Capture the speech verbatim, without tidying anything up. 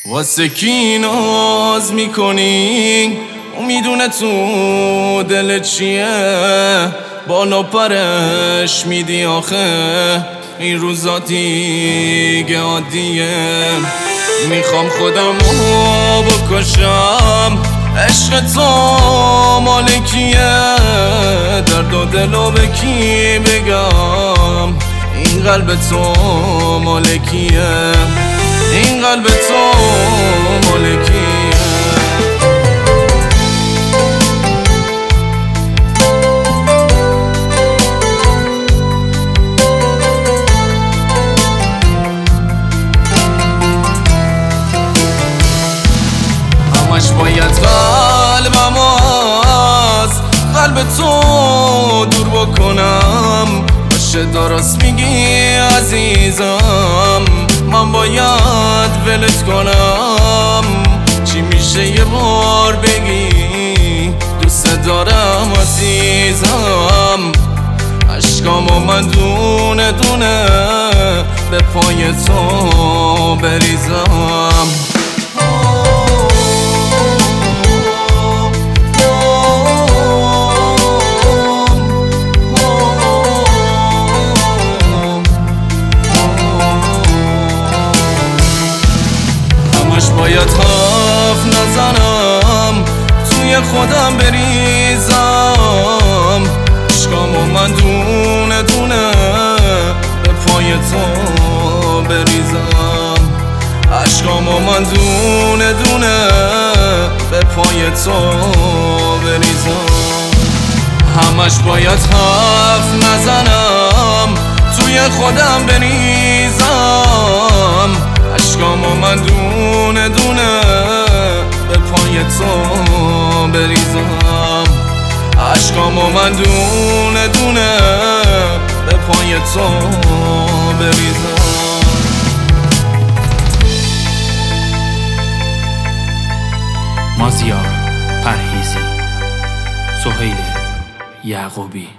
واسه کی ناز میکنی؟ میدونه تو دلت چیه؟ بالا پرش میدی آخه این روزا دیگه عادیه. میخوام خودم رو بکشم، عشق تو مالکیه. درد و دلو به کی بگم؟ این قلب تو مالکیه، این قلب تو مالکیه. همش باید قلبم از قلب تو دور بکنم. باشه درست میگی عزیزم، من باید ولت کنم. چی میشه یه بار بگی دوست دارم عزیزم؟ عشقامو من دونه دونه به پای تو بریزم. باید حرف نزنم، توی خودم بریزم. عشقامو من دونه دونه به پای تو بریزم. عشقامو من دونه دونه به پای تو بریزم. همش باید حرف نزنم، توی خودم بریزم. عشقامو من دونه دونه به پای تو بریزم. عشقامو من دونه دونه به پای تو بریزم. مازیار پرهیزی، سهیل یعقوبی.